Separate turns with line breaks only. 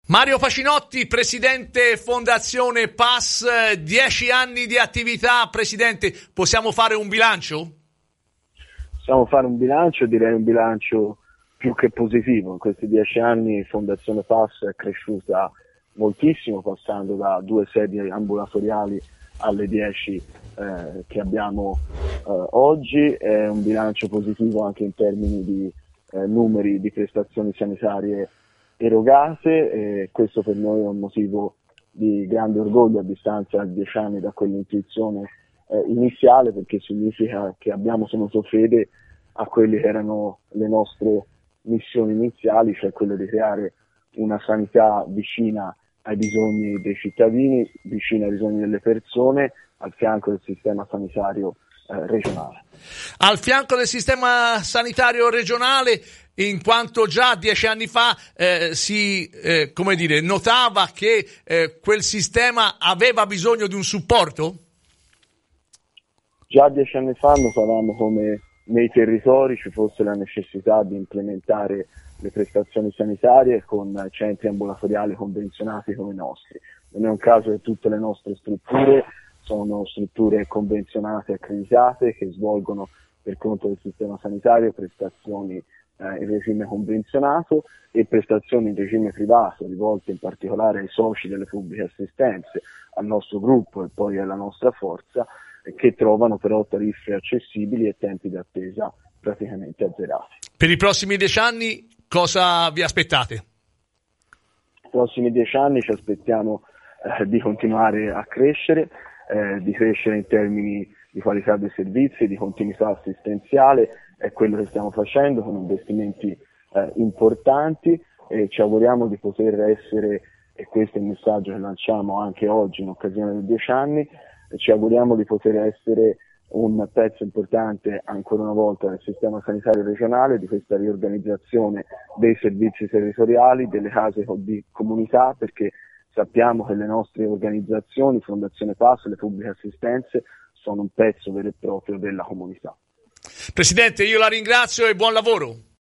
Mario Facinotti, presidente Fondazione PAS, 10 anni di attività. Presidente, possiamo fare un bilancio?
Possiamo fare un bilancio, direi un bilancio più che positivo. In questi 10 anni Fondazione PAS è cresciuta moltissimo, passando da 2 sedi ambulatoriali alle 10 che abbiamo oggi. È un bilancio positivo anche in termini di numeri di prestazioni sanitarie erogate, e questo per noi è un motivo di grande orgoglio a distanza di 10 anni da quell'intuizione iniziale, perché significa che abbiamo tenuto fede a quelle che erano le nostre missioni iniziali, cioè quelle di creare una sanità vicina ai bisogni dei cittadini, vicina ai bisogni delle persone, al fianco del sistema sanitario regionale.
Al fianco del sistema sanitario regionale, in quanto già 10 anni fa si notava che quel sistema aveva bisogno di un supporto?
Già 10 anni fa notavamo come nei territori ci fosse la necessità di implementare le prestazioni sanitarie con centri ambulatoriali convenzionati come i nostri. Non è un caso che tutte le nostre strutture sono strutture convenzionate e accreditate che svolgono per conto del sistema sanitario prestazioni in regime convenzionato e prestazioni in regime privato, rivolte in particolare ai soci delle pubbliche assistenze, al nostro gruppo e poi alla nostra forza, che trovano però tariffe accessibili e tempi di attesa praticamente azzerati.
Per i prossimi 10 anni cosa vi aspettate?
I prossimi 10 anni ci aspettiamo di continuare a crescere, di crescere in termini di qualità dei servizi, di continuità assistenziale. È quello che stiamo facendo con investimenti importanti, e ci auguriamo di poter essere, e questo è il messaggio che lanciamo anche oggi in occasione dei 10 anni, ci auguriamo di poter essere un pezzo importante ancora una volta del sistema sanitario regionale, di questa riorganizzazione dei servizi territoriali, delle case di comunità, perché sappiamo che le nostre organizzazioni, Fondazione PAS, le pubbliche assistenze, sono un pezzo vero e proprio della comunità.
Presidente, io la ringrazio e buon lavoro.